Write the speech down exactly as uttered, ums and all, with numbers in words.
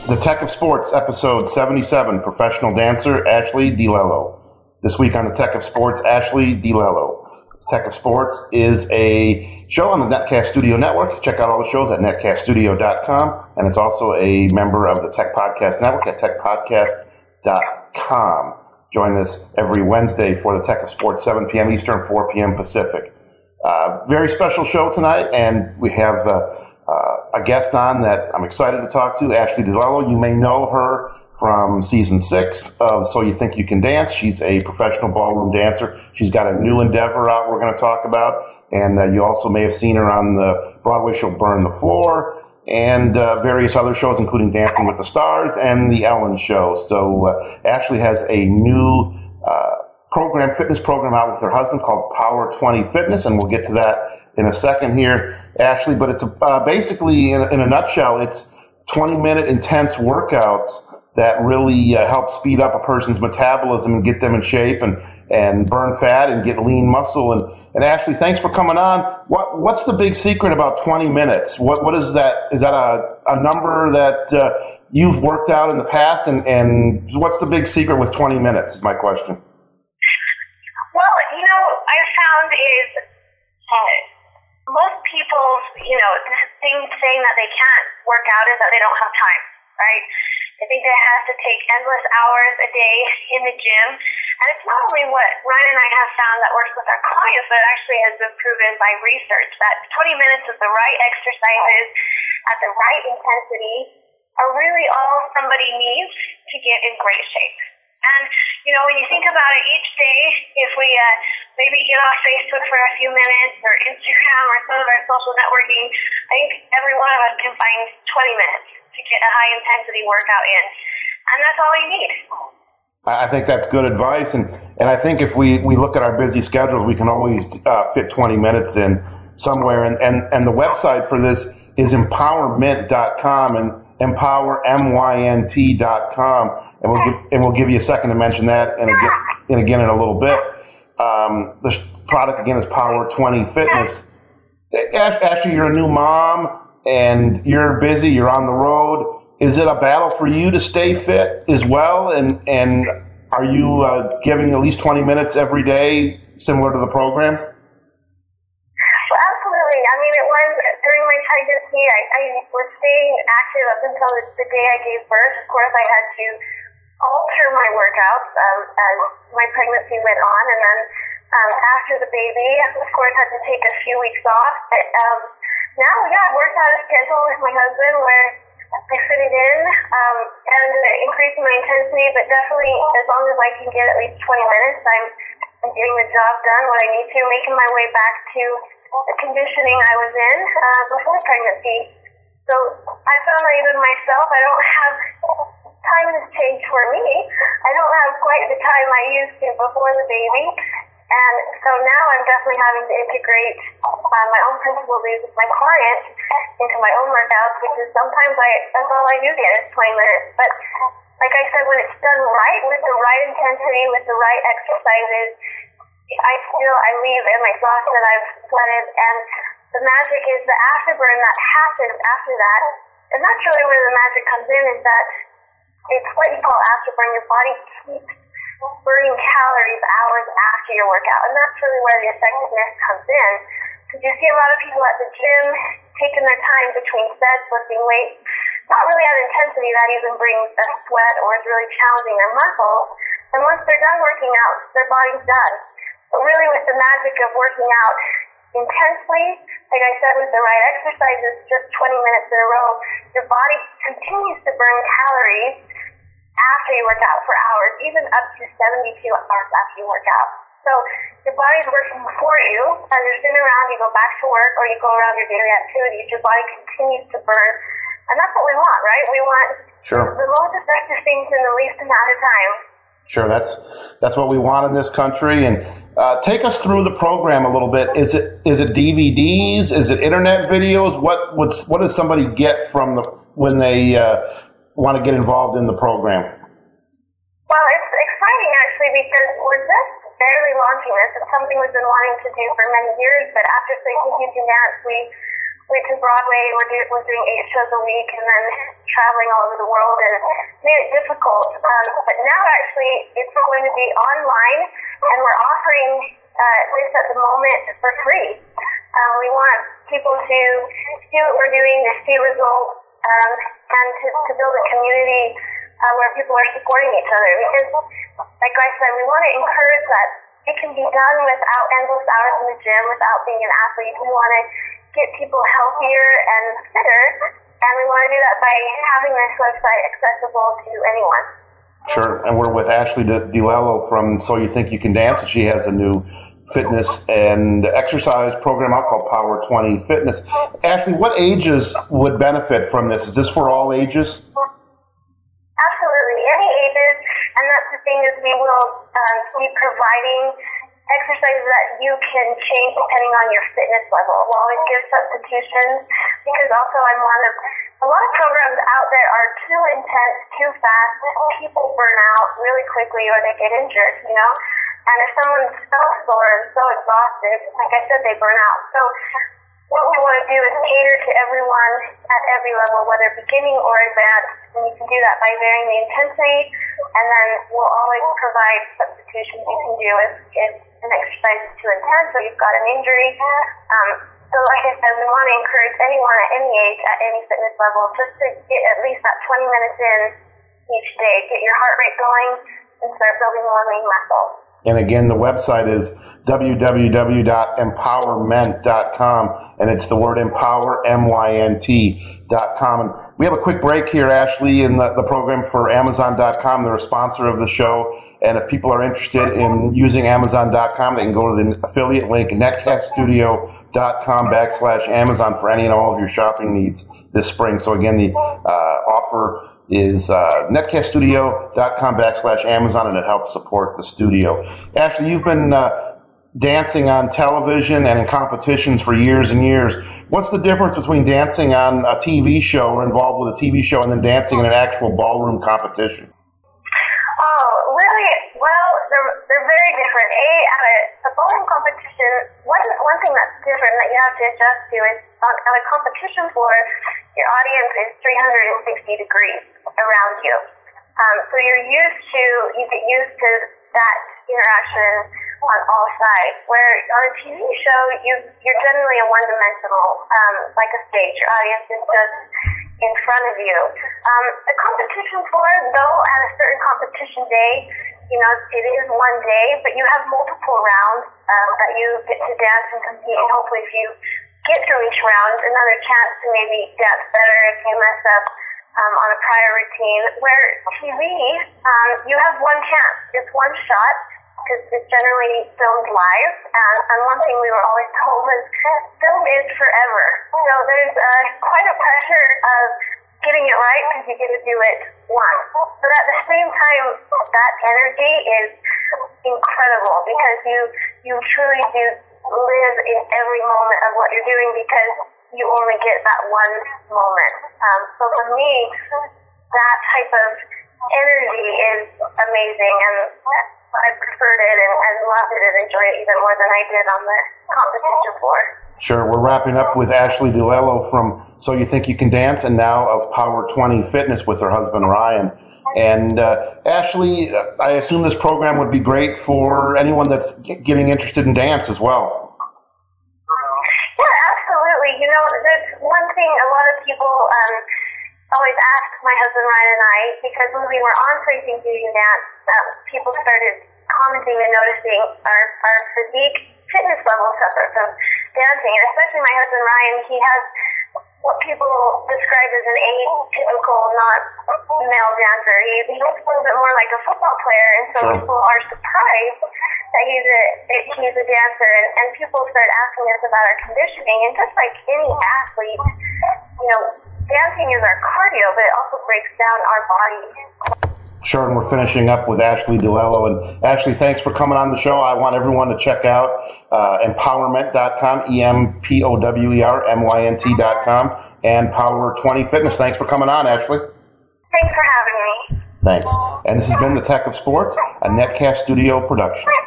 The Tech of Sports, episode seventy-seven, professional dancer Ashley DiLello. This week on the Tech of Sports, Ashley DiLello. Tech of Sports is a show on the Netcast Studio Network. Check out all the shows at netcast studio dot com, and it's also a member of the Tech Podcast Network at tech podcast dot com. Join us every Wednesday for the Tech of Sports, seven p.m. Eastern, four p.m. Pacific. Uh, very special show tonight, and we have uh, uh, a guest on that I'm excited to talk to, Ashley DiLello. You may know her from season six of So You Think You Can Dance. She's a professional ballroom dancer. She's got a new endeavor out we're going to talk about, and uh, you also may have seen her on the Broadway show Burn the Floor and uh, various other shows, including Dancing with the Stars and The Ellen Show. So uh, Ashley has a new uh, program, fitness program out with her husband called Power twenty Fitness, and we'll get to that in a second here, Ashley. But it's uh, basically, in a, in a nutshell, it's twenty-minute intense workouts that really uh, help speed up a person's metabolism and get them in shape and, and burn fat and get lean muscle. And, and Ashley, thanks for coming on. What what's the big secret about twenty minutes? What what is that? Is that a, a number that uh, you've worked out in the past? And, and what's the big secret with twenty minutes is my question. Well, you know, I found is uh, most people, you know, thing saying that they can't work out is that they don't have time, right? I think they have to take endless hours a day in the gym. And it's not only what Ryan and I have found that works with our clients, but it actually has been proven by research that twenty minutes of the right exercises at the right intensity are really all somebody needs to get in great shape. And, you know, when you think about it each day, if we uh, maybe get off Facebook for a few minutes or Instagram or some of our social networking, I think every one of us can find twenty minutes to get a high-intensity workout in. And that's all you need. I think that's good advice. And, and I think if we, we look at our busy schedules, we can always uh, fit twenty minutes in somewhere. And, and, and the website for this is empowermynt dot com and empower mynt dot com. And we'll give, and we'll give you a second to mention that, and again, and again in a little bit. Um, the product again is Power twenty Fitness. Ashley, you're a new mom, and you're busy. You're on the road. Is it a battle for you to stay fit as well? And and are you uh, giving at least twenty minutes every day, similar to the program? Well, absolutely. I mean, it was during my pregnancy. I, I was staying active up until the, the day I gave birth. Of course, I had to alter my workouts um, as my pregnancy went on, and then um, after the baby, of course, had to take a few weeks off. But um, now, yeah, I worked out a schedule with my husband where I fit it in um, and increase my intensity, but definitely as long as I can get at least twenty minutes, I'm, I'm getting the job done, what I need to, making my way back to the conditioning I was in uh, before pregnancy. So I found that even myself, I don't have... time has changed for me. I don't have quite the time I used to before the baby. And so now I'm definitely having to integrate uh, my own principles with my client into my own workouts, which is sometimes I, that's all I do get is twenty minutes. But like I said, when it's done right, with the right intensity, with the right exercises, I feel I leave am exhausted, I've sweated, and the magic is the afterburn that happens after that. And that's really where the magic comes in, is that it's what you call afterburn. Your body keeps burning calories hours after your workout, and that's really where the effectiveness comes in. Because you see a lot of people at the gym taking their time between sets, lifting weights, not really at intensity that even brings a sweat or is really challenging their muscles. And once they're done working out, their body's done. But really with the magic of working out intensely, like I said, with the right exercises, just twenty minutes in a row, your body continues to burn calories after you work out for hours, even up to seventy-two hours after you work out. So your body's working for you. As you're sitting around, you go back to work, or you go around your daily activities, your body continues to burn. And that's what we want, right? We want sure. the most effective things in the least amount of time. Sure, that's that's what we want in this country. And uh, take us through the program a little bit. Is it is it D V Ds? Is it internet videos? What what's, what does somebody get from the when they uh, want to get involved in the program? Well, it's exciting actually, because we're just barely launching this. It's something we've been wanting to do for many years. But after So You Think You Can Dance, we went to Broadway and we're, do, we're doing eight shows a week and then traveling all over the world, and it made it difficult. Um, but now actually it's going to be online, and we're offering uh, this at the moment for free. Um, we want people to see what we're doing, to see results, um, and to, to build a community uh, where people are supporting each other. Because, like I said, we want to encourage that it can be done without endless hours in the gym, without being an athlete. We want to get people healthier and fitter, and we want to do that by having this website accessible to anyone. Sure, and we're with Ashley DiLello from So You Think You Can Dance, and she has a new fitness and exercise program out called Power twenty Fitness. Ashley, what ages would benefit from this? Is this for all ages? Absolutely, any ages, and that's the thing is we will um, be providing exercises that you can change depending on your fitness level. We'll always give substitutions, because also I'm one of a lot of programs out there are too intense, too fast. People burn out really quickly or they get injured, you know? And if someone's so sore and so exhausted, like I said, they burn out. So what we want to do is cater to everyone at every level, whether beginning or advanced, and you can do that by varying the intensity, and then we'll always provide substitutions you can do if, if an exercise is too intense or you've got an injury. Um, so like I said, we want to encourage anyone at any age, at any fitness level, just to get at least that twenty minutes in each day, get your heart rate going, and start building more lean muscle. And again, the website is w w w dot empowerment dot com, and it's the word empower, M Y N T dot com. And we have a quick break here, Ashley, in the, the program for Amazon dot com. They're a sponsor of the show. And if people are interested in using Amazon dot com, they can go to the affiliate link, netcaststudio dot com backslash Amazon, for any and all of your shopping needs this spring. So again, the uh, offer is uh, netcaststudio dot com backslash Amazon, and it helps support the studio. Ashley, you've been uh, dancing on television and in competitions for years and years. What's the difference between dancing on a T V show or involved with a T V show and then dancing in an actual ballroom competition? Oh, really? Well, they're, they're very different. A, at a, a ballroom competition, one, one thing that's different that you have to adjust to is on, on a competition floor, your audience is three hundred sixty degrees around you. Um, so you're used to, you get used to that interaction on all sides. Where on a T V show, you, you're generally a one-dimensional, um, like a stage. Your audience is just in front of you. Um, the competition floor, though, at a certain competition day, you know, it is one day, but you have multiple rounds um, that you get to dance and compete, and hopefully if you get through each round, another chance to maybe dance better if you mess up um, on a prior routine. Where T V, um, you have one chance. It's one shot, because it's generally filmed live. And, and one thing we were always told was, film is forever. So there's uh, quite a pressure of getting it right, because you get to do it once. But at the same time, that energy is incredible, because you, you truly do live in every moment of what you're doing, because you only get that one moment. Um, so for me, that type of energy is amazing, and I preferred it and, and loved it and enjoyed it even more than I did on the competition floor. Sure. We're wrapping up with Ashley DiLello from So You Think You Can Dance, and now of Power twenty Fitness with her husband, Ryan. And uh, Ashley, I assume this program would be great for anyone that's getting interested in dance as well. Yeah, absolutely. You know, there's one thing a lot of people um, always ask my husband Ryan and I, because when we were on So You Think You Can Dance, um, people started commenting and noticing our, our physique fitness level separate from dancing. And especially my husband Ryan, he has what people describe as an atypical, not male dancer. He, he looks a little bit more like a football player, and so sure. people are surprised that he's a he's a dancer, and, and people start asking us about our conditioning. And just like any athlete, you know, dancing is our cardio, but it also breaks down our body. Sure, and we're finishing up with Ashley DiLello. And Ashley, thanks for coming on the show. I want everyone to check out uh, empowerment dot com, E M P O W E R M Y N T dot com, and Power twenty Fitness. Thanks for coming on, Ashley. Thanks for having me. Thanks. And this has been The Tech of Sports, a Netcast Studio production.